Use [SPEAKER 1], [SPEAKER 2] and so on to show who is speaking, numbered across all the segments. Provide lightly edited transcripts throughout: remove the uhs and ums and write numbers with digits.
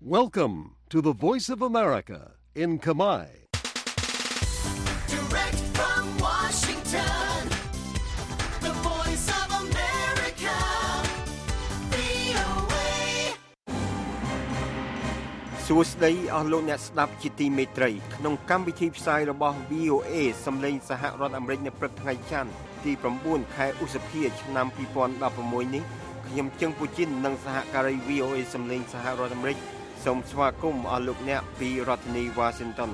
[SPEAKER 1] Welcome to the Voice of America in Khmer.
[SPEAKER 2] Direct from Washington, the Voice of America, VOA.
[SPEAKER 3] សួស្តីអស់លោកអ្នកស្ដាប់ជាទីមេត្រីក្នុងកម្មវិធីផ្សាយរបស់ VOA សម្លេងសហរដ្ឋអាមេរិកនៅព្រឹកថ្ងៃច័ន្ទទី9ខែឧសភាឆ្នាំ2016នេះខ្ញុំជឹងពូជីននិងសហការី VOA សម្លេងសហរដ្ឋអាមេរិកសូមស្វាគមន៍អស់លោកអ្នកពីរដ្ឋធានី Washington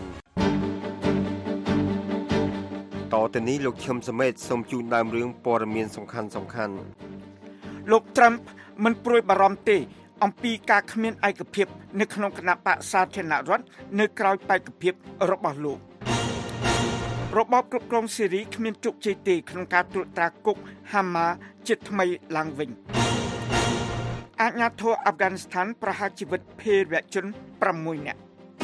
[SPEAKER 3] តទៅនេះលោកឈឹមសមេតសូមជូនដើមរឿងព័ត៌មានសំខាន់
[SPEAKER 4] លោក Trump មិនព្រួយបារម្ភទេអំពីការគ្មានឯកភាពនៅក្នុងគណៈបក្សសាធារណរដ្ឋនៅក្រៅបេក្ខភាពរបស់លោករបបគ្រប់គ្រងស៊េរីគ្មានជោគជ័យទេក្នុងការត្រួតត្រាគុក Hama ជាថ្មីឡើងវិញអាជ្ញាធរអាហ្វហ្គានីស្ថានប្រហារជីវិតភេរវជន6នាក់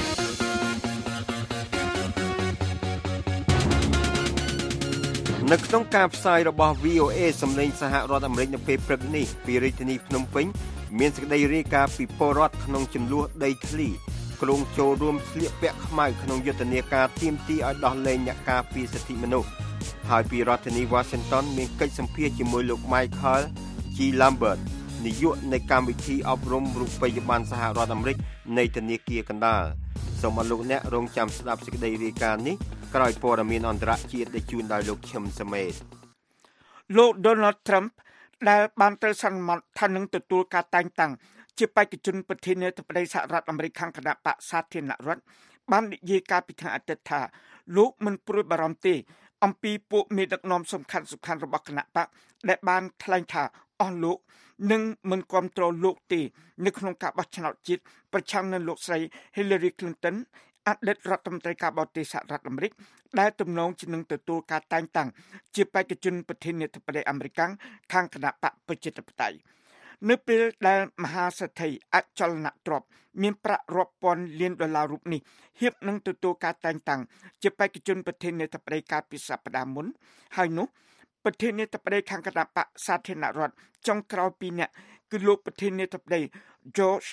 [SPEAKER 3] នៅក្នុងការផ្សាយរបស់ VOA សម្លេងសហរដ្ឋអាមេរិកនៅពេលព្រឹកនេះពីរាជធានីភ្នំពេញមានសេចក្តីរាយការណ៍ពីពលរដ្ឋក្នុងចំនួនដីធ្លីគ្រោងចូលរួមស្លៀកពាក់ខ្មៅក្នុងយុទ្ធនាការទាមទារឲ្យដោះលែងអ្នកការពារសិទ្ធិមនុស្សហើយពីរដ្ឋធានី Washington មានកិច្ចសម្ភាសន៍ជាមួយលោក Michael G. Lambert នាយកនៃកម្មវិធីអប់រំរូបិយប័ណ្ណសហរដ្ឋអាមេរិកនៃធនាគារកណ្ដាលសូមអរលោកអ្នករងចាំស្ដាប់សេចក្តីរាយការណ៍នេះក្រោយព័ត៌មានអន្តរជាតិដែលជូនដោយលោកឈឹមសមេត
[SPEAKER 4] លោក Donald Trump ដែលបានត្រូវសន្មតថានឹងទទួលការតែងតាំងជាបេក្ខជនប្រធានាធិបតីសហរដ្ឋអាមេរិកខាងគណៈបក្សសាធារណរដ្ឋបាននិយាយកាលពីថ្ងៃអាទិត្យថាលោកមិនព្រួយបារម្ភទេអំពីពួកមេដឹកនាំសំខាន់ៗរបស់គណៈបក្សដែលបានថ្លែងថាអស់លោកនឹងមិនគ្រប់គ្រងលោកទេនៅក្នុងការបោះឆ្នោតជាតិប្រឆាំងនឹងលោកស្រី Hillary Clinton អតីតរដ្ឋមន្ត្រីការបរទេសសហរដ្ឋអាមេរិកដែលទំនងជានឹងទទួលការតែងតាំងជាបេក្ខជនប្រធានាធិបតីអាមេរិកខាងគណៈបកប្រជាធិបតេយ្យនៅពេលដែលមហាសេដ្ឋីអចលនទ្រព្យមានប្រាក់រាប់ពាន់លានដុល្លាររូបនេះហៀបនឹងទទួលការតែងតាំងជាបេក្ខជនប្រធានាធិបតីកាលពីសប្តាហ៍មុនហើយនោះប្រធានាធិបតីខាងគណៈបកសាធារណរដ្ឋចុងក្រោយ2នាក់គឺលោកប្រធានាធិបតី George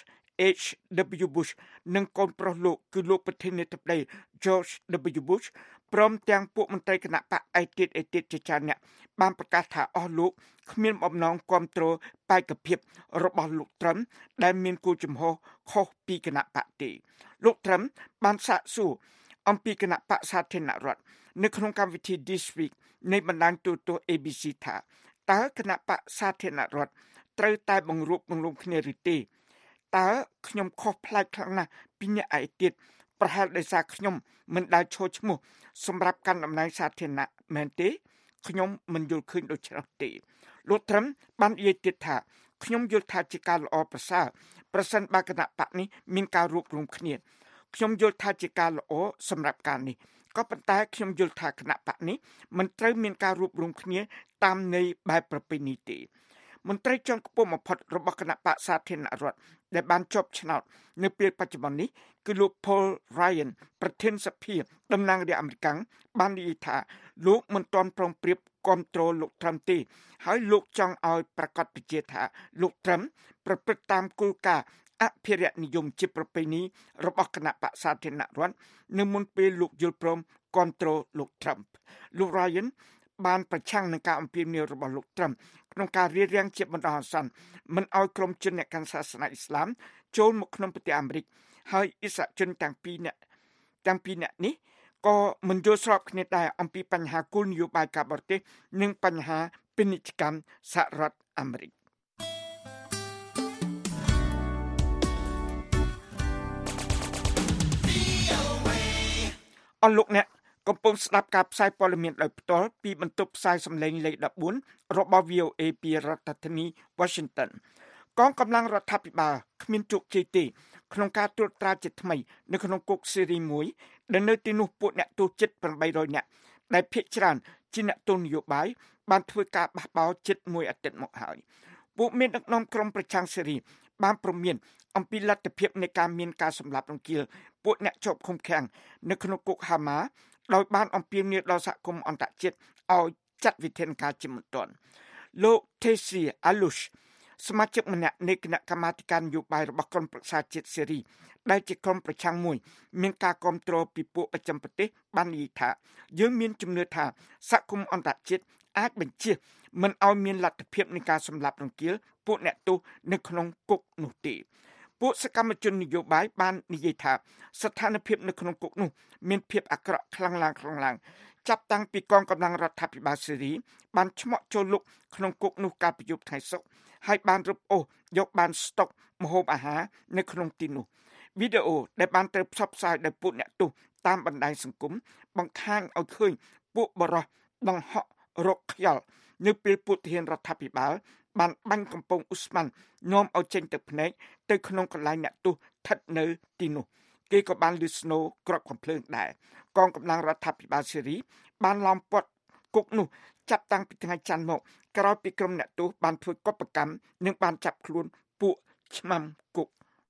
[SPEAKER 4] H.W. Bush និងកូនប្រុសលោកគឺលោកប្រធានាធិបតី George W. Bush ព្រមទាំងពួកមន្ត្រីគណៈបកឯទៀតជាច្រើនអ្នកបានប្រកាសថាអស់លោកគ្មានបំណងគ្រប់គ្រងបេក្ខភាពរបស់លោក Trump ដែលមានគោលជំហរខុសពីគណៈបកទេលោក Trump បានសាកសួរអំពីគណៈបកសាធារណរដ្ឋនៅក្នុងកម្មវិធី This Week នៃបណ្ដាញទូរទស្សន៍ ABC ថាតើគណៈបកសាធារណរដ្ឋត្រូវតែបង្រួបបង្រួមគ្នាឬទេតើខ្ញុំខុសប្លែកខ្លាំងណាស់ពីអ្នកឯទៀតប្រហែលដោយសារខ្ញុំមិនដែលឈរឈ្មោះសម្រាប់កាន់តំណែងសាធារណៈមែនទេខ្ញុំមិនយល់ឃើញដូច្នោះទេលោក Trump បាននិយាយទៀតថាខ្ញុំយល់ថាជាការល្អប្រសើរប្រសិនបើគណៈបកនេះមានការរួបរวมគ្នាខ្ញុំយល់ថាជាការល្អសម្រាប់ការនេះក៏ប៉ុន្តែខ្ញុំយល់ថាគណៈបកនេះមិនត្រូវមានការរួបរวมគ្នាតាមន័យបែបប្រពៃណីទេមន្ត្រីជាន់ខ្ពស់បំផុតរបស់គណៈបកសាធារណរដ្ឋដែលបានជាប់ឆ្នោតនៅពេលបច្ចុប្បន្ននេះគឺលោក Paul Ryan ប្រធានសភាតំណាងរាស្ត្រអាមេរិកបាននិយាយថាលោកមិនទាន់ព្រមព្រៀបគ្រប់គ្រងលោក Trump ទេហើយលោកចង់ឲ្យប្រកាសពជាថាលោក Trump ប្រព្រឹត្តតាមគោលការណ៍អភិរក្សនិយមជាប្រពៃណីរបស់គណៈបកសាធារណរដ្ឋនៅមុនពេលលោកយល់ព្រមគ្រប់គ្រងលោក Trump លោក Ryan បានប្រឆាំងនឹងការអំពាវនាវរបស់លោក Trump ក្នុងការរារាំងជាបណ្ដោះអាសន្នមិនឲ្យក្រុមជនអ្នកកាន់សាសនាអ៊ីស្លាមចូលមកក្នុងប្រទេសអាមេរិកហើយអ៊ីស្រាអែលជនទាំងពីរនាក់នេះក៏មិនយល់ស្របគ្នាដែរអំពីបញ្ហាគោលនយោបាយការបរទេសនិងបញ្ហាពាណិជ្ជកម្មសហរដ្ឋអាមេរិកអរលោកអ្នកកំពុងស្ដាប់ការផ្សាយព័ត៌មានដោយផ្ទាល់ពីបន្ទប់ផ្សាយសម្លេងលេខ14របស់ VOA ពីរដ្ឋធានី Washington កងកម្លាំងរដ្ឋាភិបាលគ្មានជោគជ័យទេក្នុងការត្រួតត្រាជាថ្មីនៅក្នុងគុកស៊េរីមួយដែលនៅទីនោះពួកអ្នកទោសជិត800នាក់ដែលភាគច្រើនជាអ្នកទោសនយោបាយបានធ្វើការបះបោរជិត1អាទិត្យមកហើយពួកមានដឹកនាំក្រុមប្រឆាំងស៊េរីបានព្រមានអំពីលទ្ធភាពនៃការមានការសម្លាប់រង្គាលពួកអ្នកជាប់ឃុំឃាំងនៅក្នុងគុក Hama ដោយបានអំពាវនាវដល់សហគមន៍អន្តរជាតិឲ្យចាត់វិធានការជាបន្ទាន់លោក Tessie Alush សមាជិកម្នាក់នៃគណៈកម្មាធិការនយោបាយរបស់ក្រុមប្រឹក្សាជាតិសេរីដែលជាក្រុមប្រឆាំងមួយមានការគាំទ្រពីពួកប្រចាំប្រទេសបាននិយាយថាយើងមានជំនឿថាសហគមន៍អន្តរជាតិអាចបញ្ជាមិនឲ្យមានលទ្ធភាពនៃការសម្លាប់រង្គាលពួកអ្នកទោសនៅក្នុងគុកនោះទេពួកសកម្មជននយោបាយបាននិយាយថាស្ថានភាពនៅក្នុងគុកនោះមានភាពអាក្រក់ខ្លាំងឡើងចាប់តាំងពីកងកម្លាំងរដ្ឋាភិបាលសេរីបានឆ្មក់ចូលលុកក្នុងគុកនោះកាលពីយប់ថ្ងៃសុក្រហើយបានរឹបអូសយកបានស្តុកម្ហូបអាហារនៅក្នុងទីនោះវីដេអូដែលបានត្រូវផ្សព្វផ្សាយដោយពួកអ្នកទោសតាមបណ្ដាញសង្គមបង្ហាញឲ្យឃើញពួកបរិសុទ្ធដង្ហក់រកខ្យល់នៅពេលពួកទាហានរដ្ឋាភិបាលបានបាញ់កំពង់អ៊ូស្ម៉ាន់នាំឲ្យចេញទៅភ្នែកទៅក្នុងកន្លែងអ្នកទោសស្ថិតនៅទីនោះគេក៏បានលឺស្នូរគ្រាប់កាំភ្លើងដែរកងកម្លាំងរដ្ឋាភិបាលសេរីបានឡោមព័ទ្ធគុកនោះចាប់តាំងពីថ្ងៃច័ន្ទមកក្រោយពីក្រុមអ្នកទោសបានធ្វើកុបកម្មនិងបានចាប់ខ្លួនពួកឆ្មាំគុក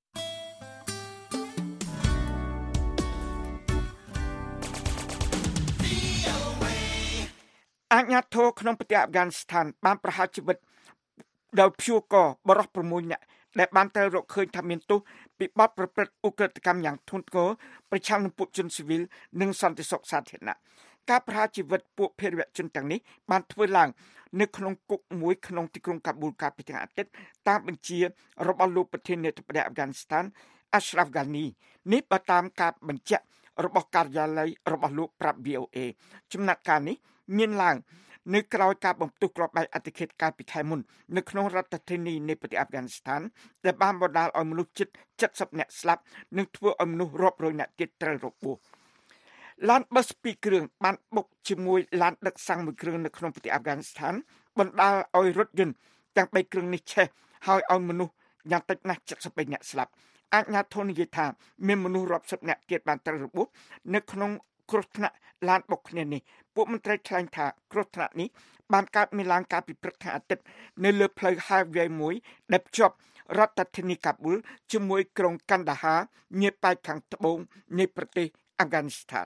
[SPEAKER 4] អាជ្ញាធរក្នុងប្រទេសអាហ្វហ្គានីស្ថានបានប្រហារជីវិតដោយព្យួរកបរិសុទ្ធ6នាក់ដែលបានត្រូវរកឃើញថាមានទោសពីបទប្រព្រឹត្តឧក្រិដ្ឋកម្មយ៉ាងធ្ងន់ធ្ងរប្រឆាំងនឹងពួកជនស៊ីវិលនិងសន្តិសុខសាធារណៈការប្រហារជីវិតពួកភេរវជនទាំងនេះបានធ្វើឡើងនៅក្នុងគុកមួយក្នុងទីក្រុងកាប៊ូលកាលពីថ្ងៃអាទិត្យតាមបញ្ជារបស់លោកប្រធានាធិបតីអាហ្វហ្គានីស្ថាន Ashraf Ghani នេះបើតាមការបញ្ជាក់របស់ការិយាល័យរបស់លោកប្រាប់ VOA ចំណាត់ការនេះមានឡើងនៅក្រៅការបំផ្ទុះគ្រាប់បែកអតិឃាតកាលពីខែមុននៅក្នុងរដ្ឋធានីនៃប្រទេសអាហ្វហ្គានីស្ថានដែលបានបណ្ដាលឲ្យមនុស្សជិត70នាក់ស្លាប់និងធ្វើឲ្យមនុស្សរាប់រយនាក់ទៀតត្រូវរបួសឡានប៊ឺស2គ្រឿងបានបុកជាមួយឡានដឹកសាំងមួយគ្រឿងនៅក្នុងប្រទេសអាហ្វហ្គានីស្ថានបណ្ដាលឲ្យរថយន្តទាំង3គ្រឿងនេះឆេះហើយឲ្យមនុស្សយ៉ាងតិចណាស់73នាក់ស្លាប់អាជ្ញាធរនិយាយថាមានមនុស្សរាប់សិបនាក់ទៀតបានត្រូវរបួសនៅក្នុងគ្រោះថ្នាក់ឡានបុកគ្នានេះពួកមន្ត្រីថ្លែងថាគ្រោះថ្នាក់នេះបានកើតមានឡើងកាលពីព្រឹកថ្ងៃអាទិត្យនៅលើផ្លូវ Highway មួយដែលភ្ជាប់រដ្ឋធានីកាប៊ូលជាមួយក្រុងកាន់ដាហានាប៉ែកខាងត្បូងនៃប្រទេសអាហ្វហ្គានីស្ថាន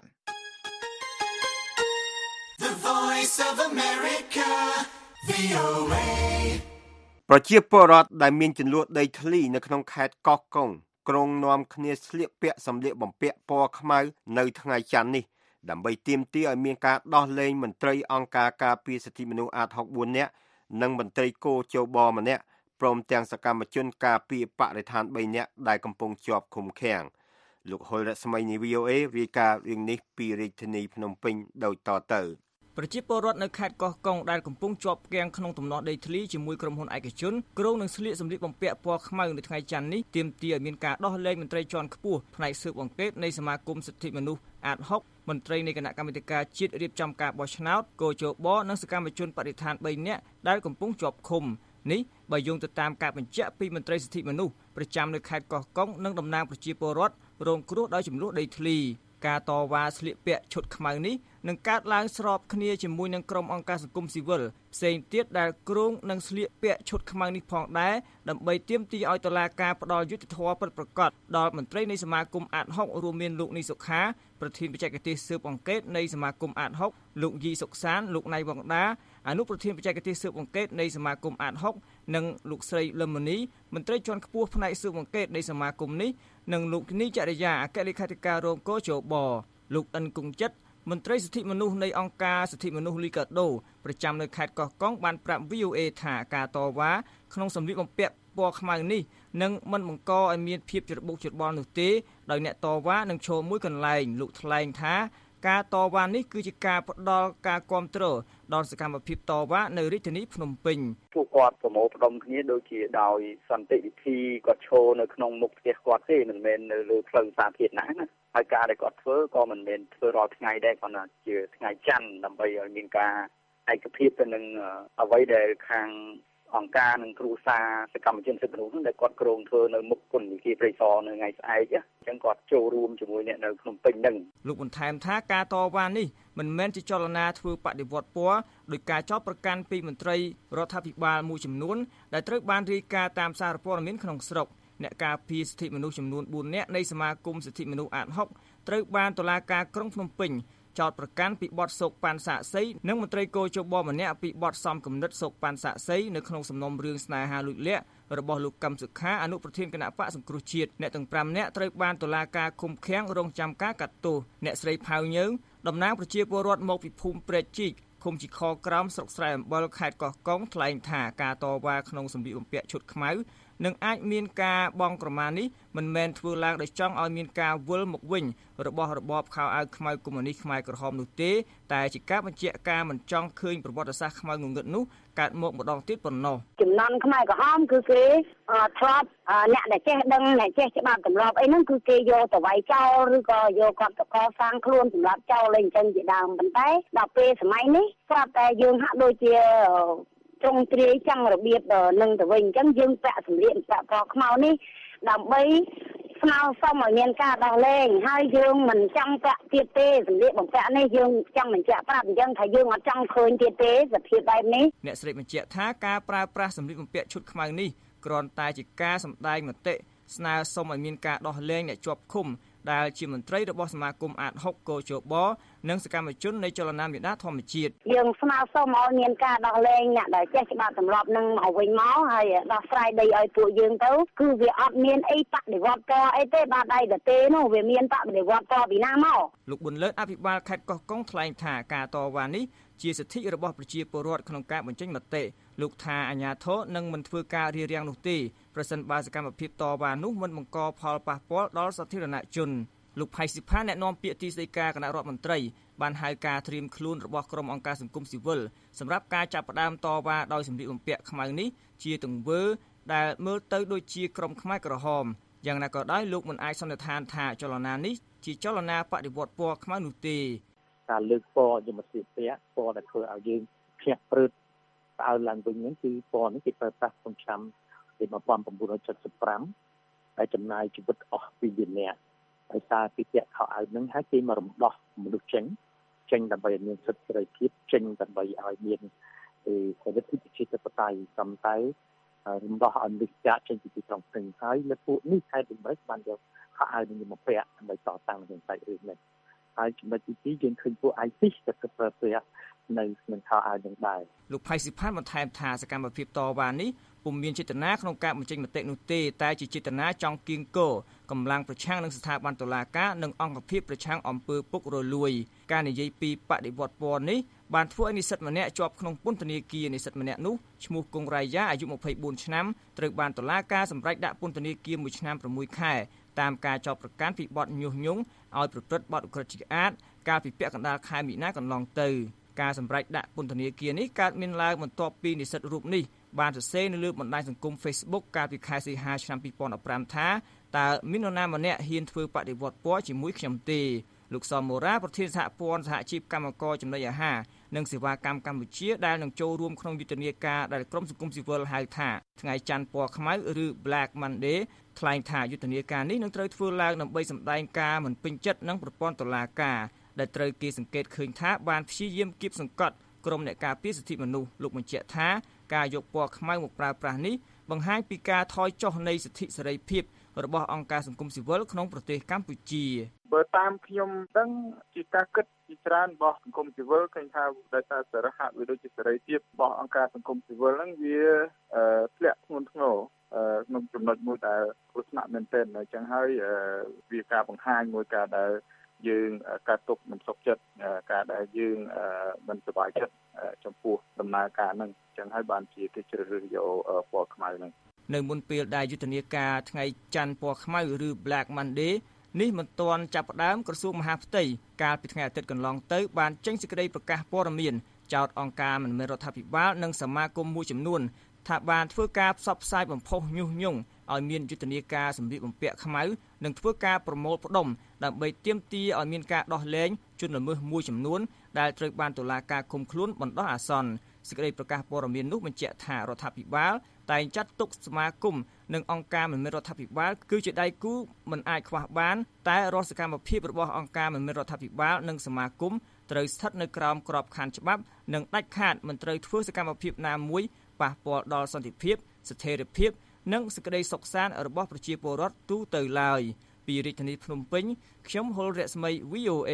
[SPEAKER 2] The Voice of America, VOA.
[SPEAKER 3] ប្រជាពលរដ្ឋដែលមានចំនួនដីធ្លីនៅក្នុងខេត្តកោះកុងក្រុងនាំគ្នាស្លៀកពាក់សម្លៀកបំពាក់ពណ៌ខ្មៅនៅថ្ងៃច័ន្ទនេះដើម្បីទាមទារឲ្យមានការដោះលែងមន្ត្រីអង្គការការពារសិទ្ធិមនុស្សអាត64នាក់និងមន្ត្រីគោជបម្នាក់ព្រមទាំងសកម្មជនការពារបរិស្ថាន3នាក់ដែលកំពុងជាប់ឃុំឃាំងលោកហុលរស្មីនៃ VOA រាយការណ៍រឿងនេះពីរាជធានីភ្នំពេញដូចតទៅ
[SPEAKER 5] ប្រជាពលរដ្ឋនៅខេត្តកោះកុងដែលកំពុងជាប់គាំងក្នុងទំនាស់ដីធ្លីជាមួយក្រុមហ៊ុនឯកជនក្រុងនឹងស្លៀកសម្លៀកបំពាក់ពណ៌ខ្មៅនៅថ្ងៃច័ន្ទនេះទាមទារឲ្យមានការដោះលែងមន្ត្រីជាន់ខ្ពស់ផ្នែកស៊ើបអង្កេតនៃសមាគមសិទ្ធិមនុស្សអាត60មន្ត្រីនៃគណៈកម្មាធិការជាតិរៀបចំការបោះឆ្នោតគោជបនិងសកម្មជនបរិស្ថាន3នាក់ដែលកំពុងជាប់ឃុំនេះបើយោងទៅតាមការបញ្ជាក់ពីមន្ត្រីសិទ្ធិមនុស្សប្រចាំនៅខេត្តកោះកុងនិងតំណាងប្រជាពលរដ្ឋរងគ្រោះដោយចំនួនដីធ្លីការតវ៉ាស្លៀកពាក់ឈុតខ្មៅនេះនឹងកើតឡើងស្របគ្នាជាមួយនឹងក្រុមអង្គការសង្គមស៊ីវិលផ្សេងទៀតដែលក្រុងនឹងស្លៀកពាក់ឈុតខ្មៅនេះផងដែរដើម្បីទាមទារឲ្យតុលាការផ្ដល់យុត្តិធម៌ពិតប្រាកដដល់មន្ត្រីនៃសមាគមអាត60រួមមានលោកនីសុខាប្រធានបច្ចេកទេសស៊ើបអង្កេតនៃសមាគមអាត60លោកយីសុកសានលោកណៃវងដាអនុប្រធានបច្ចេកទេសស៊ើបអង្កេតនៃសមាគមអាត60និងលោកស្រីលឹមមនីមន្ត្រីជាន់ខ្ពស់ផ្នែកស៊ើបអង្កេតនៃសមាគមនេះនិងលោកនីចរិយាអគ្គលេខាធិការរងកោជបលោកអិនគង្ជិតមន្ត្រីសិទ្ធិមនុស្សនៃអង្គការសិទ្ធិមនុស្សលីកាដូប្រចាំនៅខេត្តកោះកុងបានប្រាប់ VOA ថាការតវ៉ាក្នុងសម្លៀកបំពាក់ពណ៌ខ្មៅនេះនឹងមិនបង្កឲ្យមានភាពច្របូកច្របល់នោះទេដោយអ្នកតវ៉ានឹងឈរមួយកន្លែងលោកថ្លែងថាការតវ៉ានេះគឺជាការផ្ដល់ការគាំទ្រដល់សកម្មភាពតវ៉ានៅរាជធានីភ្នំពេញ
[SPEAKER 6] ពួកគាត់ប្រមូលផ្ដុំគ្នាដូចជាដោយសន្តិវិធីគាត់ឈរនៅក្នុងមុខផ្ទះគាត់ទេមិនមែននៅលើផ្លូវសាធារណៈណាហើយការដែលគាត់ធ្វើក៏មិនមែនធ្វើរាល់ថ្ងៃដែរគាត់ថាជាថ្ងៃច័ន្ទដើម្បីឲ្យមានការឯកភាពទៅនឹងអ្វីដែលខាងអង្គការនិងគ្រួសារសកម្មជនសិទ្ធិមនុស្សដែលគាត់គ្រោងធ្វើនៅមុខគុណវិទ្យាព្រៃសរនៅថ្ងៃស្អែកអញ្ចឹងគាត់ចូលរួមជាមួយអ្នកនៅភ្នំពេញនឹង
[SPEAKER 5] លោកបន្ថែមថាការតវ៉ានេះមិនមែនជាចលនាធ្វើបដិវត្តពណ៌ដោយការចោទប្រកាន់ពីមន្ត្រីរដ្ឋាភិបាលមួយចំនួនដែលត្រូវបានរាយការណ៍តាមសារព័ត៌មានក្នុងស្រុកអ្នកការពារសិទ្ធិមនុស្សចំនួន4នាក់នៃសមាគមសិទ្ធិមនុស្សអាត60ត្រូវបានតុលាការក្រុងភ្នំពេញចោទប្រកាន់ពីបទសូកប៉ាន់សាក់សីនិងមន្ត្រីគោជបម្នាក់ពីបទសំគំនិតសូកប៉ាន់សាក់សីនៅក្នុងសំណុំរឿងស្នេហាលួចលាក់របស់លោកកឹមសុខាអនុប្រធានគណៈបកសង្គ្រោះជាតិអ្នកទាំង5នាក់ត្រូវបានតុលាការឃុំឃាំងរងចាំការកាត់ទោសអ្នកស្រីផៅញើងតំណាងប្រជាពលរដ្ឋមកពីភូមិព្រែកជីកឃុំជីខក្រោមស្រុកស្រែអំបិលខេត្តកោះកុងថ្លែងថាការតវ៉ាក្នុងសម្ភារបំពាក់ឈុតខ្មៅនឹងអាចមានការបង់ក្រមានេះមិនមែនធ្វើឡើងដោយចង់ឲ្យមានការវិលមកវិញរបស់របបខោអាវខ្មៅកុម្មុយនីសខ្មែរក្រហមនោះទេតែជាការបញ្ជាក់ការមិនចង់ឃើញប្រវត្តិសាស្ត្រខ្មៅងងឹតនោះកើតមកម្ដងទៀតប៉ុណ្ណោះ
[SPEAKER 7] ចំនួនខ្មែរក្រហមគឺគេធ្លាប់អ្នកដែលចេះដឹងអ្នកចេះច្បាប់ទម្លាប់អីហ្នឹងគឺគេយកទៅវាយចោលឬក៏យកគាត់ទៅកសាងខ្លួនសម្រាប់ចោលអីអញ្ចឹងជាដើមប៉ុន្តែដល់ពេលសម័យនេះស្រាប់តែយើងហាក់ដូចជាចុងទ្រាយចាំងរបៀបនឹងទៅវិញអញ្ចឹងយើងពាក់សម្លៀកបំពាក់ពណ៌ខ្មៅនេះដើម្បីស្នើសុំឲ្យមានការដោះលែងហើយយើងមិនចង់ពាក់ទៀតទេសម្លៀកបំពាក់នេះយើងចង់បញ្ជាក់ប្រាប់អញ្ចឹងថាយើងអត់ចង់ឃើញទៀតទេសភាពបែបនេះ
[SPEAKER 5] អ្នកស្រីបញ្ជាក់ថាការប្រើប្រាស់សម្លៀកបំពាក់ឈុតខ្មៅនេះគ្រាន់តែជាការសម្ដែងមតិស្នើសុំឲ្យមានការដោះលែងអ្នកជាប់ឃុំដែលជាមន្ត្រីរបស់សមាគមអាត6កោជបនិងសកម្មជននៃចលនាមេដាធម្មជាតិ
[SPEAKER 7] យើងស្នើសុំឲ្យមានការដោះលែងអ្នកដែលចេះច្បាប់ទម្លាប់នឹងមកវិញមកហើយដោះស្រាយដីឲ្យពួកយើងទៅគឺវាអត់មានអីបដិវត្តតអីទេបាទដៃទៅទេនោះវាមានបដិវត្តតពីណាមក
[SPEAKER 5] លោកប៊ុនលើតអភិបាលខេត្តកោះកុងថ្លែងថាការតវ៉ានេះជាសិទ្ធិរបស់ប្រជាពលរដ្ឋក្នុងការបញ្ចេញមតិលោកថាអាជ្ញាធរនឹងមិនធ្វើការរារាំងនោះទេប្រសិនបើសកម្មភាពតវ៉ានោះមិនបង្កផលប៉ះពាល់ដល់សាធារណជនលោកផៃស៊ីផាអ្នកនាំពាក្យទីស្តីការគណៈរដ្ឋមន្ត្រីបានហៅការត្រៀមខ្លួនរបស់ក្រុមអង្គការសង្គមស៊ីវិលសម្រាប់ការចាប់ផ្ដើមតវ៉ាដោយសម្លៀកបំពាក់ខ្មៅនេះជាទង្វើដែលមើលទៅដូចជាក្រុមខ្មែរក្រហមយ៉ាងណាក៏ដោយលោកមិនអាចសន្និដ្ឋានថាចលនានេះជាចលនាបដិវត្តពណ៌ខ្មៅនោះទេ
[SPEAKER 8] ការលើកពណ៌យមស្ពាហ៍ពណ៌ដែលធ្វើឲ្យយើងភ្ញាក់ព្រឺតស្អើឡើងវិញហ្នឹងគឺពណ៌នេះគេប្រើប្រាស់ក្នុងឆ្នាំ1975ហើយចំណាយជីវិតអស់ពីលាននាក់ហើយសារពីពាក់ខោអាវហ្នឹងហើយគេមករំដោះមនុស្សចេញដើម្បីឲ្យមានសិទ្ធិសេរីភាពចេញដើម្បីឲ្យមានសេរីភាពប្រជាធិបតេយ្យសំតែរំដោះឲ្យមនុស្សចាក់ចេញពីទីក្រុងភ្នំពេញហើយលើពួកនេះខេត្តដំរីបានយកខោអាវនេះមកពាក់ដើម្បីតតាំងនឹងសាច់រឿងនេះហើយចំណុចទី2យើងឃើញពួក ISIS ក៏ប្រើប្រាស់នៅក្នុងខោអាវនឹងដែរ
[SPEAKER 5] លោកផៃស៊ីផានបន្ថែមថាសកម្មភាពតវ៉ានេះពុំមានចេតនាក្នុងការបញ្ចេញមតិនោះទេតែជាចេតនាចង់គៀងគរកម្លាំងប្រឆាំងនឹងស្ថាប័នតុលាការនិងអង្គភាពប្រឆាំងអំពើពុករលួយការនិយាយពីបដិវត្តពណ៌នេះបានធ្វើឲ្យនិស្សិតម្នាក់ជាប់ក្នុងពន្ធនាគារនិស្សិតម្នាក់នោះឈ្មោះគង់រ៉ៃយ៉ាអាយុ24ឆ្នាំត្រូវបានតុលាការសម្រេចដាក់ពន្ធនាគារ1ឆ្នាំ6ខែតាមការចោទប្រកាន់ពីបទញុះញង់ឲ្យប្រព្រឹត្តបទឧក្រិដ្ឋជាអាតកាលពីពាក់កណ្ដាលខែមិនិនាកន្លងទៅការសម្រេចដាក់ពន្ធនាគារនេះកើតមានឡើងបន្ទាប់ពីនិស្សិតរូបនេះបានសរសេរនៅលើបណ្ដាញសង្គម Facebook កាលពីខែសីហាឆ្នាំ2015ថាតើមាននរណាម្នាក់ហ៊ានធ្វើបដិវត្តពណ៌ជាមួយខ្ញុំទេលោកសមមូរ៉ាប្រធានសហព័ន្ធសហជីពកម្មករចំណីអាហារនិងសេវាកម្មកម្ពុជាដែលនឹងចូលរួមក្នុងយុទ្ធនាការដែលក្រុមសង្គមស៊ីវិលហៅថាថ្ងៃច័ន្ទពណ៌ខ្មៅឬ Black Monday ថ្លែងថាយុទ្ធនាការនេះនឹងត្រូវធ្វើឡើងដើម្បីសម្ដែងការមិនពេញចិត្តនឹងប្រព័ន្ធតុលាការដែលត្រូវគេសង្កេតឃើញថាបានព្យាយាមគៀបសង្កត់ក្រុមអ្នកការពារសិទ្ធិមនុស្សលោកបញ្ជាក់ថាការយកពណ៌ខ្មៅមកប្រើប្រាស់នេះបង្ហាញពីការថយចុះនៃសិទ្ធិសេរីភាពរបស់អង្គការសង្គមស៊ីវិលក្នុងប្រទេសកម្ពុជា
[SPEAKER 9] បើតាមខ្ញុំដឹងជាការគិតជាច្រើនរបស់សង្គមស៊ីវិលឃើញថាដោយសារសារៈវាដូចជាសេរីភាពរបស់អង្គការសង្គមស៊ីវិលហ្នឹងវាធ្លាក់ធ្ងន់ធ្ងរក្នុងចំណុចមួយដែលគ្រោះថ្នាក់មែនទែនអញ្ចឹងហើយវាការបង្ហាញមួយការដែលយើងការទុកមិនសុខចិត្តការដែលយើងមិនសប្បាយចិត្តចំពោះដំណើរការហ្នឹងអញ្ចឹងហើយបានជាគេជ្រើសរើសយកពណ៌ខ្មៅហ្នឹង
[SPEAKER 5] នៅមុនពេលដែលយុទ្ធនាការថ្ងៃច័ន្ទពណ៌ខ្មៅឬ Black Monday នេះមិនទាន់ចាប់ផ្ដើមក្រសួងមហាផ្ទៃកាលពីថ្ងៃអាទិត្យកន្លងទៅបានចេញសេចក្តីប្រកាសព័ត៌មានចោទអង្គការមិនមែនរដ្ឋាភិបាលនិងសមាគមមួយចំនួនថាបានធ្វើការផ្សព្វផ្សាយបំផុសញុះញង់ឲ្យមានយុទ្ធនាការសម្លៀកបំពាក់ខ្មៅនិងធ្វើការប្រមូលផ្ដុំដើម្បីទាមទារឲ្យមានការដោះលែងជនល្មើសមួយចំនួនដែលត្រូវបានតុលាការឃុំខ្លួនបណ្ដោះអាសន្នសេចក្តីប្រកាសព័ត៌មាននោះបញ្ជាក់ថារដ្ឋាភិបាលតែងចាត់ទុកសមាគមនិងអង្គការមិនមែនរដ្ឋាភិបាលគឺជាដៃគូមិនអាចខ្វះបានតែរាល់សកម្មភាពរបស់អង្គការមិនមែនរដ្ឋាភិបាលនិងសមាគមត្រូវស្ថិតនៅក្រោមក្របខ័ណ្ឌច្បាប់និងដាច់ខាតមិនត្រូវធ្វើសកម្មភាពណាមួយប៉ះពាល់ដល់សន្តិភាពស្ថិរភាពនិងសេចក្តីសុខសាន្តរបស់ប្រជាពលរដ្ឋទូទៅឡើយពីរាជធានីភ្នំពេញខ្ញុំហុលរស្មី VOA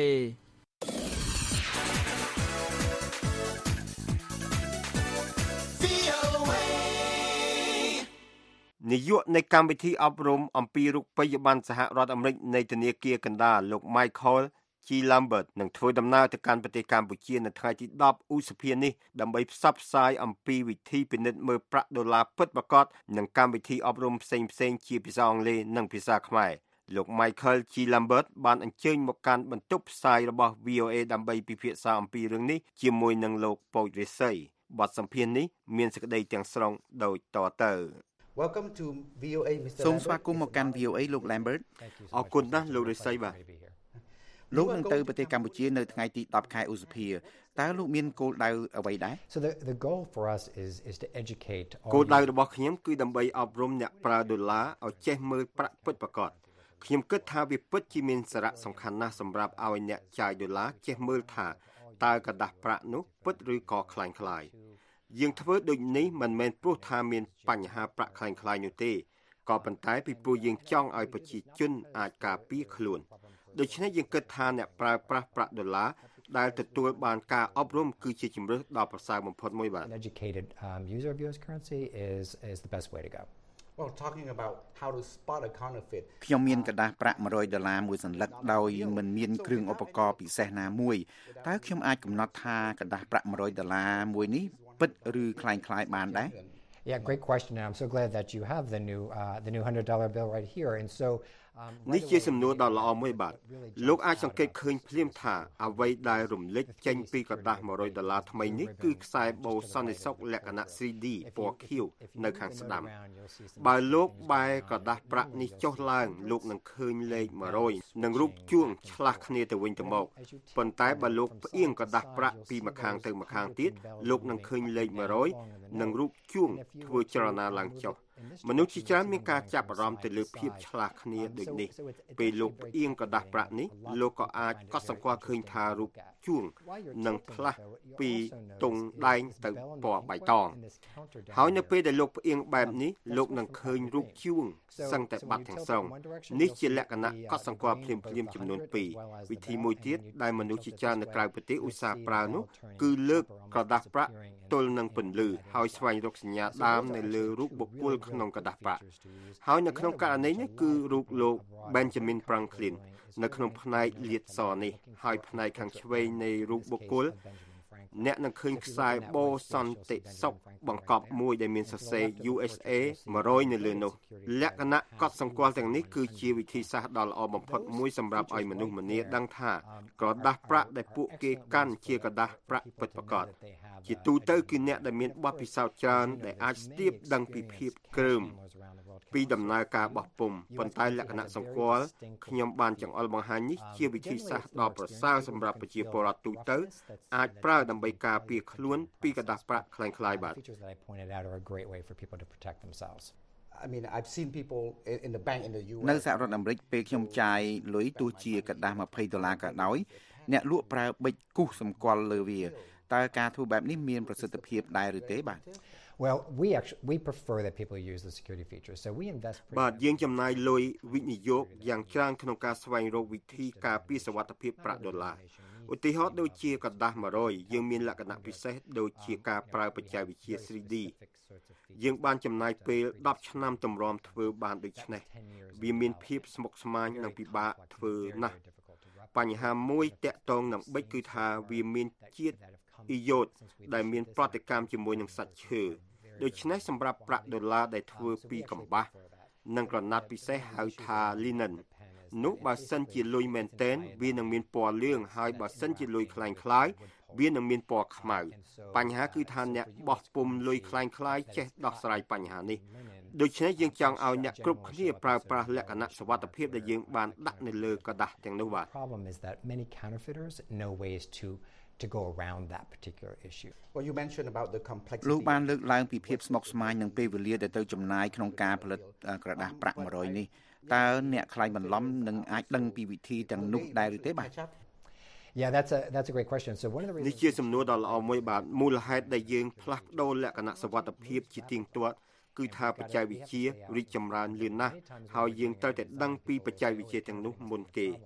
[SPEAKER 3] នាយកនៃកម្មវិធីអប់រំអំពីរូបិយប័ណ្ណសហរដ្ឋអាមេរិកនៃធនាគារកណ្ដាលលោក Michael G. Lambert នឹងធ្វើដំណើរទៅកាន់ប្រទេសកម្ពុជានៅថ្ងៃទី10ឧសភានេះដើម្បីផ្សព្វផ្សាយអំពីវិធីពិនិត្យមើលប្រាក់ដុល្លារពិតប្រាកដនិងកម្មវិធីអប់រំផ្សេងៗជាភាសាអង់គ្លេសនិងភាសាខ្មែរលោក Michael G. Lambert បានអញ្ជើញមកកាន់បន្ទប់ផ្សាយរបស់ VOA ដើម្បីពិភាក្សាអំពីរឿងនេះជាមួយនឹងលោកពូចរិស័យបទសម្ភាសន៍នេះមានសេចក្តីទាំងស្រុងដូចតទៅ
[SPEAKER 10] Welcome to VOA Mr.
[SPEAKER 11] សូមស្វាគមន៍មកកាន់ VOA លោក Lambert
[SPEAKER 3] អរគុណណាស់លោករិស័យបាទ
[SPEAKER 11] លោកនឹងទៅប្រទេសកម្ពុជានៅថ្ងៃទី10ខែឧសភាតើលោកមានគោលដៅអ្វីដែរ
[SPEAKER 10] So the goal for us is to educate
[SPEAKER 3] គោលដៅរបស់ខ្ញុំគឺដើម្បីអប់រំអ្នកប្រើដុល្លារឲ្យចេះមើលប្រាក់ពិតប្រាកដខ្ញុំគិតថាវាពិតជាមានសារៈសំខាន់ណាស់សម្រាប់ឲ្យអ្នកចាយដុល្លារចេះមើលថាតើក្រដាស់ប្រាក់នោះពិតឬក៏คล้ายៗយើងធ្វើដូចនេះមិនមែនព្រោះថាមានបញ្ហាប្រាក់คล้ายៗនោះទេក៏ប៉ុន្តែពីព្រោះយើងចង់ឲ្យប្រជាជនអាចការពារខ្លួនដូច្នេះយើងគិតថាអ្នកប្រើប្រាស់ប្រាក់ដុល្លារដែលទទួលបានការអប់រំគឺជាជម្រើសដ៏ប្រសើរបំផុតមួយបាទ
[SPEAKER 10] educated user of US currency is the best way to go.
[SPEAKER 12] Well, talking about how to spot a counterfeit.
[SPEAKER 11] ខ្ញុំមានក្រដាស់ប្រាក់$100មួយសន្លឹកដោយមិនមានគ្រឿងឧបករណ៍ពិសេសណាមួយតើខ្ញុំអាចកំណត់ថាក្រដាស់ប្រាក់$100មួយនេះពិតឬคล้ายៗបានដែរ
[SPEAKER 10] Yeah, great question. And I'm so glad that you have the new $100 bill right here. And so
[SPEAKER 3] នេះជាសំណួរដ៏ល្អមួយបាទលោកអាចសង្កេតឃើញភ្លាមថាអ្វីដែលរំលេចចេញពីក្រដាស់$100ថ្មីនេះគឺខ្សែបូសន្តិសុខលក្ខណៈ 3D ពណ៌ខៀវនៅខាងស្ដាំបើលោកបែរក្រដាស់ប្រាក់នេះចុះឡើងលោកនឹងឃើញលេខ100និងរូបជួងឆ្លាស់គ្នាទៅវិញទៅមកប៉ុន្តែបើលោកផ្អៀងក្រដាស់ប្រាក់ពីម្ខាងទៅម្ខាងទៀតលោកនឹងឃើញលេខ100និងរូបជួងធ្វើចលនាឡើងចុះមនុស្សជាច្រើនមានការចាប់អារម្មណ៍ទៅលើភាពឆ្លាស់គ្នាដូចនេះពេលលោកផ្អៀងក្រដាស់ប្រាក់នេះលោកក៏អាចកត់សម្គាល់ឃើញថារូបជួងនឹងផ្លាស់ពីទង់ដែងទៅពណ៌បៃតងហើយនៅពេលដែលលោកផ្អៀងបែបនេះលោកនឹងឃើញរូបជួងសឹងតែបាត់ទាំងស្រុងនេះជាលក្ខណៈកត់សម្គាល់ភ្លាមៗចំនួន2វិធីមួយទៀតដែលមនុស្សជាច្រើននៅក្រៅប្រទេសឧស្សាហ៍ប្រើនោះគឺលើកក្រដាស់ប្រាក់ទល់នឹងពន្លឺហើយស្វែងរកសញ្ញាដើមនៅលើរូបបុគ្គលក្នុងក្រដាស់ប្រាក់ហើយនៅក្នុងករណីនេះគឺរូបលោក Benjamin Franklin នៅក្នុងផ្នែកលាតសនេះហើយផ្នែកខាងឆ្វេងនៃរូបបុគ្គលអ្នកនឹងឃើញខ្សែបូសន្តិសុខបង្កប់មួយដែលមានសរសេរ USA 100នៅលើនោះលក្ខណៈកត់សម្គាល់ទាំងនេះគឺជាវិធីសាស្ត្រដ៏ល្អបំផុតមួយសម្រាប់ឲ្យមនុស្សម្នាដឹងថាក្រដាស់ប្រាក់ដែលពួកគេកាន់ជាក្រដាស់ប្រាក់ពិតប្រាកដជាទូទៅគឺអ្នកដែលមានបទពិសោធន៍ច្រើនដែលអាចស្ទាបដឹងពីភាពគ្រើមពីដំណើរការបោះពុម្ពប៉ុន្តែលក្ខណៈសម្គាល់ខ្ញុំបានចង្អុលបង្ហាញនេះជាវិធីសាស្ត្រដ៏ប្រសើរសម្រាប់ប្រជាពលរដ្ឋទូទៅអាចប្រើដើម្បីការពារខ្លួនពីក្រដាស់ប្រាក់คล้ายៗបាទ
[SPEAKER 12] I mean, I've seen people in the bank in the US
[SPEAKER 11] នៅសហរដ្ឋអាមេរិកពេលខ្ញុំចាយលុយទោះជាក្រដាស់$20ក៏ដោយអ្នកលក់ប្រើប៊ិចគូសសម្គាល់លើវាតើការធ្វើបែបនេះមានប្រសិទ្ធភាពដែរឬទេបាទ
[SPEAKER 10] Well, we prefer that people use the security features. So we invest
[SPEAKER 3] បាទយើងចំណាយលុយវិនិយោគយ៉ាងច្រើនក្នុងការស្វែងរកវិធីការពារសុវត្ថិភាពប្រាក់ដុល្លារឧទាហរណ៍ដូចជាក្រដាស់100យើងមានលក្ខណៈពិសេសដូចជាការប្រើបច្ចេកវិទ្យា 3D យើងបានចំណាយពេល10ឆ្នាំទម្រាំធ្វើបានដូច្នេះវាមានភាពស្មុគស្មាញនិងពិបាកធ្វើណាស់បញ្ហាមួយតាក់ទងនឹងប៊ិចគឺថាវាមានជាតិអ៊ីយ៉ូតដែលមានប្រតិកម្មជាមួយនឹងសាច់ឈើដូច្នេះសម្រាប់ប្រាក់ដុល្លារដែលធ្វើពីកំបាសនិងក្រណាត់ពិសេសហៅថា linen នោះបើសិនជាលុយមែនទែនវានឹងមានពណ៌លឿងហើយបើសិនជាលុយคล้ายៗវានឹងមានពណ៌ខ្មៅបញ្ហាគឺថាអ្នកបោះពុម្ពលុយคล้ายៗចេះដោះស្រាយបញ្ហានេះដូច្នេះយើងចង់ឲ្យអ្នកគ្រប់គ្នាប្រើប្រាស់លក្ខណៈសុវត្ថិភាពដែលយើងបានដាក់នៅលើក្រដាស់ទាំងនោះបាទ
[SPEAKER 10] problem is that many counterfeiters know ways to go around that particular issue.
[SPEAKER 12] Well, you mentioned about the complexity.
[SPEAKER 11] លោកបានលើកឡើងពីភាពស្មុគស្មាញនិងពេលវេលាដែលទៅចំណាយក្នុងការផលិតក្រដាស់ប្រាក់100នេះតើអ្នកខ្លាចបន្លំនឹងអាចដឹងពីវិធីទាំងនោះដែរឬទេបាទ
[SPEAKER 10] Yeah, that's a great question. So one of the reasons
[SPEAKER 3] នេះជាសំណួរដ៏ល្អមួយបាទមូលហេតុដែលយើងផ្លាស់ប្ដូរលក្ខណៈសុវត្ថិភាពជាទៀងទាត់គឺថាបច្ចេកវិទ្យារីកចម្រើនលឿនណាស់ហើយយើងត្រូវតែដឹងពីបច្ចេកវិទ្យាទាំងនោះមុនគេ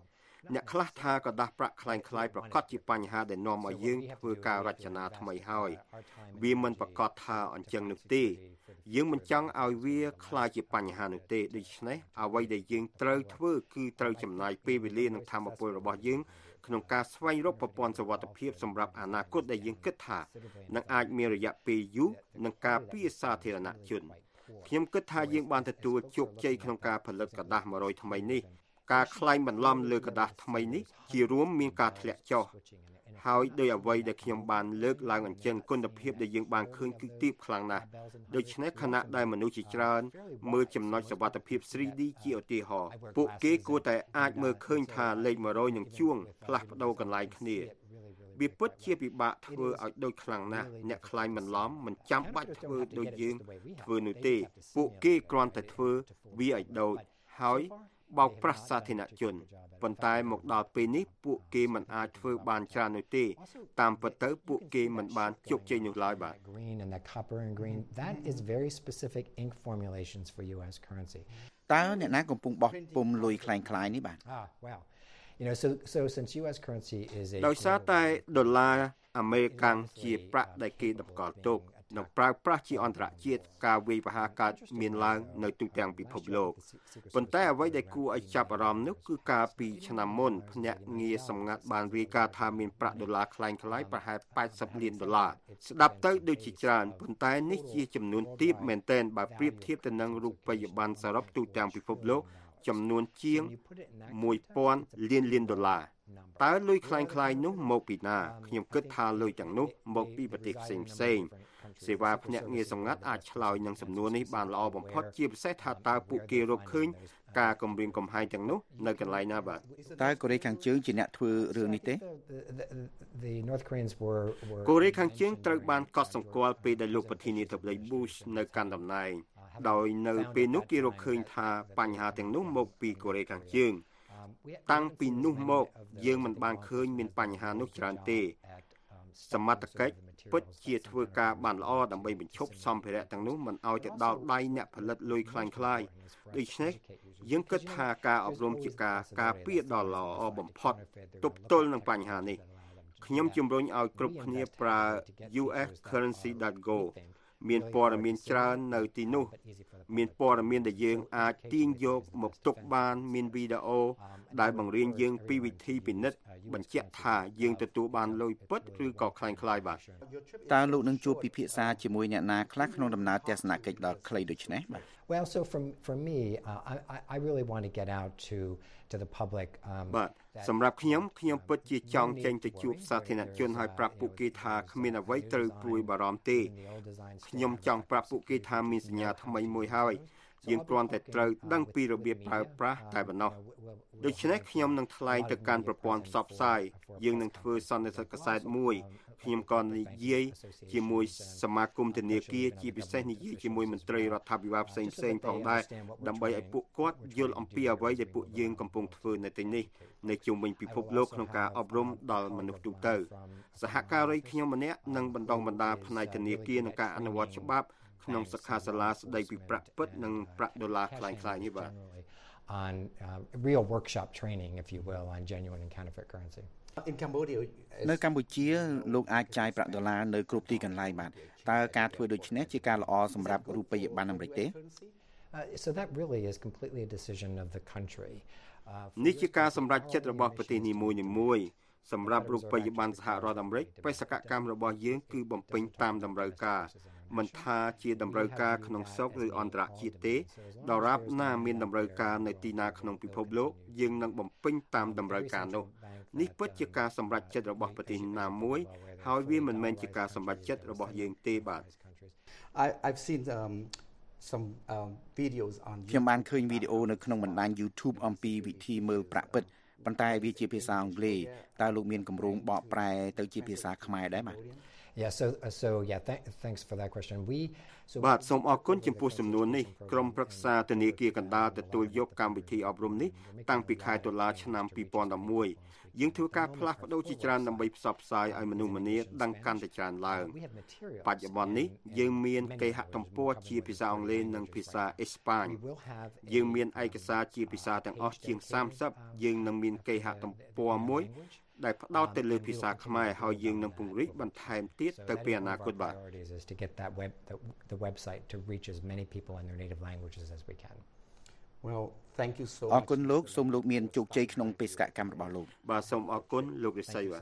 [SPEAKER 3] អ្នកខ្លះថាក៏ដាស់ប្រាក់คล้ายៗប្រកាសជាបញ្ហាដែលនាំឲ្យយើងធ្វើការរចនាថ្មីហើយវាមិនប្រកាសថាអញ្ចឹងនោះទេយើងមិនចង់ឲ្យវាคล้ายជាបញ្ហានោះទេដូច្នេះអ្វីដែលយើងត្រូវធ្វើគឺត្រូវចំណាយពេលវេលានិងធម៌ពលរបស់យើងក្នុងការស្វែងរកប្រព័ន្ធសុវត្ថិភាពសម្រាប់អនាគតដែលយើងគិតថានឹងអាចមានរយៈពេលយូរនិងការពារសាធារណជនខ្ញុំគិតថាយើងបានទទួលជោគជ័យក្នុងការផលិតกระดาษ100ថ្មីនេះការខ្លែងបន្លំលើกระดาษថ្មីនេះជារួមមានការធ្លាក់ចុះហើយដោយអ្វីដែលខ្ញុំបានលើកឡើងអញ្ចឹងគុណភាពដែលយើងបានឃើញគឺទាបខ្លាំងណាស់ដូច្នេះខណៈដែលមនុស្សជាច្រើនមើលចំណុចសុវត្ថិភាព 3D ជាឧទាហរណ៍ពួកគេគួរតែអាចមើលឃើញថាលេខ100និងជួងផ្លាស់ប្ដូរកន្លែងគ្នាវាពិតជាពិបាកធ្វើឲ្យដូចខ្លាំងណាស់អ្នកខ្លែងបន្លំមិនចាំបាច់ធ្វើដូចយើងធ្វើនោះទេពួកគេគ្រាន់តែធ្វើវាឲ្យដូចហើយបោកប្រាស់សាធារណជនប៉ុន្តែមកដល់ពេលនេះពួកគេមិនអាចធ្វើបានច្រើននោះទេតាមពិតទៅពួកគេមិនបានជោគជ័យនោះឡើយបាទ
[SPEAKER 10] green and that copper and green that is very specific ink formulations for US currency
[SPEAKER 11] តើអ្នកណាកំពុងបោះពុម្ពលុយคล้ายៗនេះបាទ
[SPEAKER 10] well you know so since US currency is a
[SPEAKER 3] ដោយសារតែដុល្លារអាមេរិកជាប្រាក់ដែលគេតម្កល់ទុកនិងប្រើប្រាស់ជាអន្តរជាតិការវាយប្រហារកើតមានឡើងនៅទូទាំងពិភពលោកប៉ុន្តែអ្វីដែលគួរឲ្យចាប់អារម្មណ៍នោះគឺការពីឆ្នាំមុនភ្នាក់ងារសម្ងាត់បានរាយការណ៍ថាមានប្រាក់ដុល្លារคล้ายៗប្រហែល$80 លានស្ដាប់ទៅដូចជាច្រើនប៉ុន្តែនេះជាចំនួនទាបមែនទែនបើប្រៀបធៀបទៅនឹងរូបិយប័ណ្ណសរុបទូទាំងពិភពលោកចំនួនជាង$1000 លានតើលុយคล้ายៗនោះមកពីណាខ្ញុំគិតថាលុយទាំងនោះមកពីប្រទេសផ្សេងៗសេវាភ្នាក់ងារសម្ងាត់អាចឆ្លើយនឹងសំណួរនេះបានល្អបំផុតជាពិសេសថាតើពួកគេរកឃើញការគំរាមកំហែងទាំងនោះនៅកន្លែងណាបាទ
[SPEAKER 11] តើកូរ៉េខាងជើងជាអ្នកធ្វើរឿងនេះទេ
[SPEAKER 10] The North Koreans were
[SPEAKER 3] កូរ៉េខាងជើងត្រូវបានកត់សម្គាល់ពេលដែលលោកប្រធានាធិបតី Bush នៅកាន់តំណែងដោយនៅពេលនោះគេរកឃើញថាបញ្ហាទាំងនោះមកពីកូរ៉េខាងជើងតាំងពីនោះមកយើងមិនបានឃើញមានបញ្ហានោះច្រើនទេសមត្ថកិច្ចពិតជាធ្វើការបានល្អដើម្បីបញ្ឈប់សម្ភារៈទាំងនោះមិនឲ្យទៅដល់ដៃអ្នកផលិតលុយคล้ายៗដូច្នេះយើងគិតថាការអប់រំជាការពារដ៏ល្អបំផុតទប់ទល់នឹងបញ្ហានេះខ្ញុំជំរុញឲ្យគ្រប់គ្នាប្រើ uscurrency.go មានព័ត៌មានច្រើននៅទីនោះមានព័ត៌មានដែលយើងអាចទាញយកមកទុកបានមានវីដេអូដែលបង្រៀនយើងពីវិធីពិនិត្យបញ្ជាក់ថាយើងទទួលបានលុយពិតឬក៏คล้ายៗបាទ
[SPEAKER 11] តើលោកនឹងជួបពិភាក្សាជាមួយអ្នកណាខ្លះក្នុងដំណើរទស្សនកិច្ចដ៏ខ្លីដូចនេះបាទ
[SPEAKER 10] Well so for me I really want to get out to the public
[SPEAKER 3] បាទសម្រាប់ខ្ញុំពិតជាចង់ចេញទៅជួបសាធារណជនហើយប្រាប់ពួកគេថាគ្មានអ្វីត្រូវព្រួយបារម្ភទេខ្ញុំចង់ប្រាប់ពួកគេថាមានសញ្ញាថ្មីមួយហើយយើងគ្រាន់តែត្រូវដឹងពីរបៀបប្រើប្រាស់តែប៉ុណ្ណោះដូច្នេះខ្ញុំនឹងថ្លែងទៅកាន់ប្រព័ន្ធផ្សព្វផ្សាយយើងនឹងធ្វើសន្និសីទកាសែតមួយខ្ញុំក៏និយាយជាមួយសមាគមធនាគារជាពិសេសនិយាយជាមួយមន្ត្រីរដ្ឋាភិបាលផ្សេងៗផងដែរដើម្បីឲ្យពួកគាត់យល់អំពីអ្វីដែលពួកយើងកំពុងធ្វើនៅទីនេះនៅជុំវិញពិភពលោកក្នុងការអប់រំដល់មនុស្សទូទៅសហការីខ្ញុំម្នាក់នឹងបណ្ដុះបណ្ដាលផ្នែកធនាគារនិងការអនុវត្តច្បាប់ក្នុងសិក្ខាសាលាស្ដីពីប្រាក់ពិតនិងប្រាក់ដុល្លារคล้ายៗនេះបាទ
[SPEAKER 10] on real workshop training if you will on genuine and counterfeit currency
[SPEAKER 12] in Cambodia
[SPEAKER 11] នៅកម្ពុជាលោកអាចចាយប្រាក់ដុល្លារនៅគ្រប់ទីកន្លែងបាទតើការធ្វើដូច្នេះជាការល្អសម្រាប់រូបិយប័ណ្ណអាមេរិកទេ
[SPEAKER 10] so that really is completely a decision of the country
[SPEAKER 3] នេះជាការសម្រេចចិត្តរបស់ប្រទេសនីមួយៗសម្រាប់រូបិយប័ណ្ណសហរដ្ឋអាមេរិកបេសកកម្មរបស់យើងគឺបំពេញតាមតម្រូវការមិនថាជាតម្រូវការក្នុងស្រុកឬអន្តរជាតិទេដរាបណាមានតម្រូវការនៅទីណាក្នុងពិភពលោកយើងនឹងបំពេញតាមតម្រូវការនោះនេះពិតជាការសម្រេចចិត្តរបស់ប្រទេសណាមួយហើយវាមិនមែនជាការសម្រេចចិត្តរបស់យើងទេបាទ
[SPEAKER 12] I've seen some videos on
[SPEAKER 11] ខ្ញុំបានឃើញវីដេអូនៅក្នុងបណ្ដាញ YouTube អំពីវិធីមើលប្រាក់ពិតប៉ុន្តែវាជាភាសាអង់គ្លេសតើលោកមានគម្រោងបកប្រែទៅជាភាសាខ្មែរដែរបាទ
[SPEAKER 10] Yeah, so yeah, thanks for that question.
[SPEAKER 3] បាទសូមអរគុណចំពោះសំណួរនេះក្រុមប្រឹក្សាធនាគារកណ្ដាលទទួលយកកម្មវិធីអប់រំនេះតាំងពីខែតុលាឆ្នាំ2011យើងធ្វើការផ្លាស់ប្ដូរជាច្រើនដើម្បីផ្សព្វផ្សាយឲ្យមនុស្សម្នាដឹងកាន់តែច្រើនឡើងបច្ចុប្បន្ននេះយើងមានគេហទំព័រជាភាសាអង់គ្លេសនិងភាសាអេស្ប៉ាញយើងមានឯកសារជាភាសាទាំងអស់ជាង30យើងនឹងមានគេហទំព័រមួយដែលផ្ដោតទៅលើភាសាខ្មែរហើយយើងនឹងពង្រីកបន្ថែមទៀតទៅពេលអនាគតបាទ
[SPEAKER 10] to get that the website to reach as many people in their native languages as we can.
[SPEAKER 12] Well, thank you so much.
[SPEAKER 11] អរគុណលោកសូមលោកមានជោគជ័យក្នុងបេសកកម្មរបស់លោក
[SPEAKER 3] បាទសូមអរគុណលោករិស័យបាទ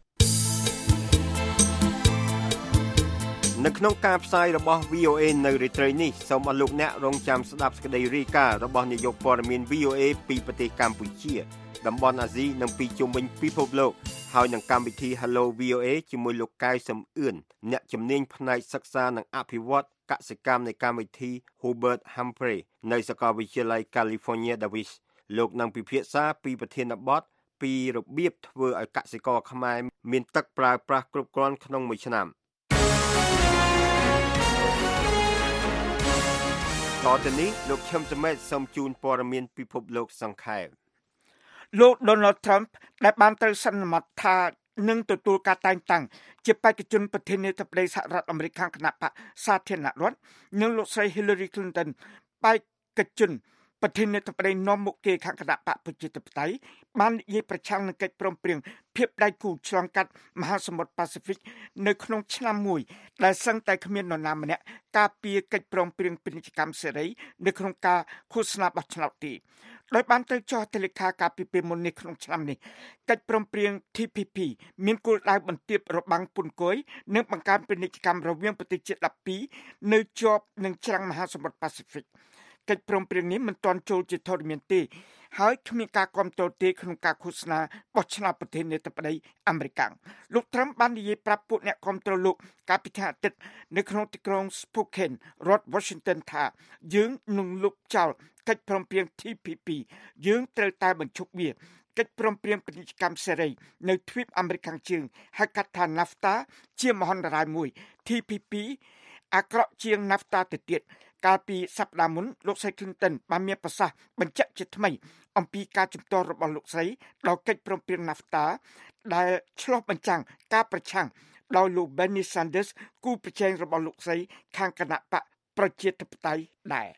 [SPEAKER 3] នៅក្នុងការផ្សាយរបស់ VOA នៅរាត្រីនេះសូមអរលោកអ្នករងចាំស្ដាប់សេចក្តីរាយការណ៍របស់នាយកព័ត៌មាន VOA ពីប្រទេសកម្ពុជាតំបន់អាស៊ីនិងពីជុំវិញពិភពលោកហើយនឹងកម្មវិធី Hello VOA ជាមួយលោកកៅសំអឿនអ្នកជំនាញផ្នែកសិក្សានិងអភិវឌ្ឍកសិកម្មនៃកម្មវិធី Hubert Humphrey នៅសាកលវិទ្យាល័យ California Davis លោកនឹងពិភាក្សាពីប្រធានបទពីរបៀបធ្វើឲ្យកសិករខ្មែរមានទឹកប្រើប្រាស់គ្រប់គ្រាន់ក្នុងមួយឆ្នាំតទៅនេះលោកឈឹមសមេតសូមជូនព័ត៌មានពិភពលោកសង្ខេប
[SPEAKER 4] លោក Donald Trump ដែលបានត្រូវសន្មតថានឹងទទួលការតែងតាំងជាបេក្ខជនប្រធានាធិបតីសហរដ្ឋអាមេរិកខាងគណៈបក្សសាធារណរដ្ឋនិងលោកស្រី Hillary Clinton បេក្ខជនប្រធានាធិបតីនាំមុខគេខាងគណៈបក្សប្រជាធិបតេយ្យបាននិយាយប្រឆាំងនឹងកិច្ចព្រមព្រៀងភាពដៃគូឆ្លងកាត់មហាសមុទ្រប៉ាស៊ីហ្វិកនៅក្នុងឆ្នាំមួយដែលសឹងតែគ្មាននរណាម្នាក់ការពារកិច្ចព្រមព្រៀងពាណិជ្ជកម្មសេរីនៅក្នុងការឃោសនាបោះឆ្នោតទេដោយបានទៅចុះហត្ថលេខាការពីពេលមុននេះក្នុងឆ្នាំនេះកិច្ចព្រមព្រៀង TPP មានគោលដៅបន្ទាបរបាំងពន្ធគយនិងបង្កើនពាណិជ្ជកម្មរវាងប្រទេសជាតិ12នៅជាប់នឹងច្រាំងមហាសមុទ្រប៉ាស៊ីហ្វិកកិច្ចព្រមព្រៀងនេះមិនទាន់ចូលជាធរមានទេហើយគ្មានការគាំទ្រទេក្នុងការឃោសនាបោះឆ្នោតប្រធានាធិបតីអាមេរិកលោក Trump បាននិយាយប្រាប់ពួកអ្នកគាំទ្រលោកកាលពីថ្ងៃអាទិត្យនៅក្នុងទីក្រុង Spokane រដ្ឋ Washington ថាយើងនឹងលុបចោលកិច្ចព្រមព្រៀង TPP យើងត្រូវតែបញ្ឈប់វាកិច្ចព្រមព្រៀងពាណិជ្ជកម្មសេរីនៅទ្វីបអាមេរិកខាងជើងហៅកាត់ថា NAFTA ជាមហន្តរាយមួយ TPP អាក្រក់ជាង NAFTA ទៅទៀតកាលពីសប្តាហ៍មុនលោកស្រី Clinton បានមានប្រសាសន៍បញ្ជាក់ជាថ្មីអំពីការជំទាស់របស់លោកស្រីដល់កិច្ចព្រមព្រៀង NAFTA ដែលឆ្លុះបញ្ចាំងការប្រឆាំងដោយលោក Bernie Sanders គូប្រជែងរបស់លោកស្រីខាងគណៈបក្សប្រជាធិបតេយ្យដែរ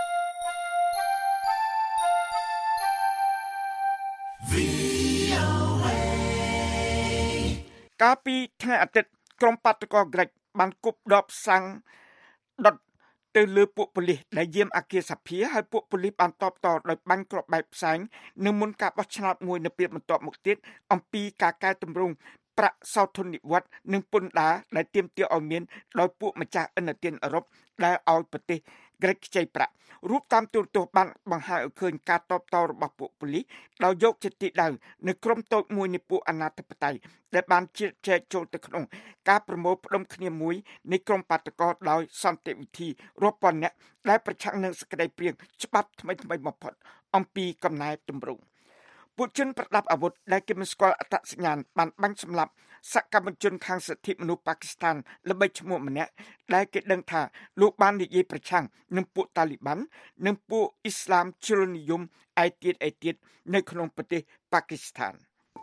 [SPEAKER 4] កាលពីថ្ងៃអាទិត្យក្រុមបាតុករក្រិចបានគប់ដបសាំងដុតទៅលើពួកប៉ូលីសដែលយាមអគារសភាហើយពួកប៉ូលីសបានតបតដោយបាញ់គ្រាប់បែកផ្សែងនៅមុនការបោះឆ្នោតមួយនៅពេលបន្ទាប់មកទៀតអំពីការកែតម្រង់ប្រាក់សោធននិវត្តន៍និងពន្ធដារដែលទាមទារឲ្យមានដោយពួកម្ចាស់ឥណទានអឺរ៉ុបដែលឲ្យប្រទេសក្រិចខ្ចីប្រាក់រូបតាមទូរទស្សន៍បានបង្ហាញឲ្យឃើញការតបតរបស់ពួកប៉ូលីសដោយយកជាទីដៅនៅក្រុមតូចមួយនៃពួកអាណាធិបតេយ្យដែលបានជ្រៀតជ្រែកចូលទៅក្នុងការប្រមូលផ្ដុំគ្នាមួយនៃក្រុមបាតុករដោយសន្តិវិធីរាប់ពាន់នាក់ដែលប្រឆាំងនឹងសេចក្តីព្រាងច្បាប់ថ្មីៗបំផុតអំពីកំណែទម្រង់ពួកជនប្រដាប់អាវុធដែលគេមិនស្គាល់អត្តសញ្ញាណបានបាញ់សម្លាប់សកម្មជនខាងសិទ្ធិមនុស្សប៉ាគីស្ថានល្បីឈ្មោះម្នាក់ដែលគេដឹងថាលោកបាននិយាយប្រឆាំងនឹងពួកតាលីបាននិងពួកអ៊ីស្លាមជ្រុលនិយមឯទៀតនៅក្នុងប្រទេសប៉ាគីស្ថាន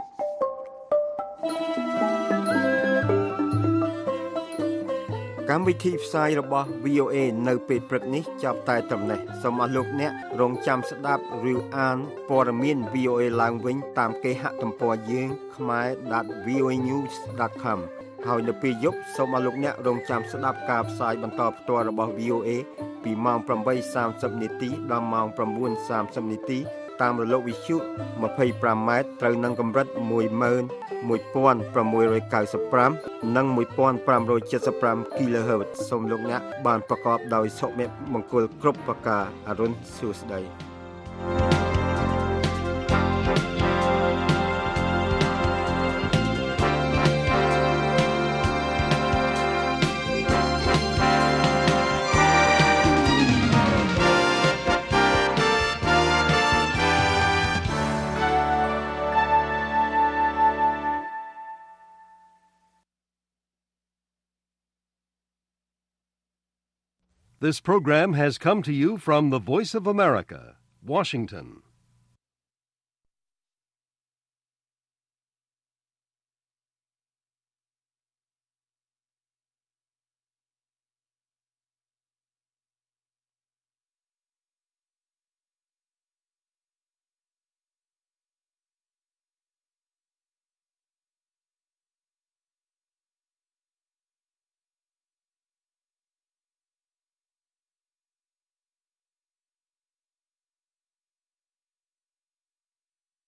[SPEAKER 3] កម្មវិធីផ្សាយរបស់ VOA នៅពេលព្រឹកនេះចាប់តែត្រឹមនេះសូមអរលោកអ្នករងចាំស្ដាប់ឬអានព័ត៌មាន VOA ឡើងវិញតាមគេហទំព័រយើង khmer.voanews.com ហើយនៅពេលយប់សូមអរលោកអ្នករងចាំស្ដាប់ការផ្សាយបន្តផ្ទាល់របស់ VOA ពីម៉ោង 8:30 នាទីដល់ម៉ោង 9:30 នាទីតាមរលកវិទ្យុ 25 ម៉ែត្រត្រូវនឹងកម្រិត 11695 និង 1575 kHz សូមលោកអ្នកបានប្រកបដោយសុភមង្គលគ្រប់ប្រការអរុនសួស្តី
[SPEAKER 1] This program has come to you from the Voice of America, Washington.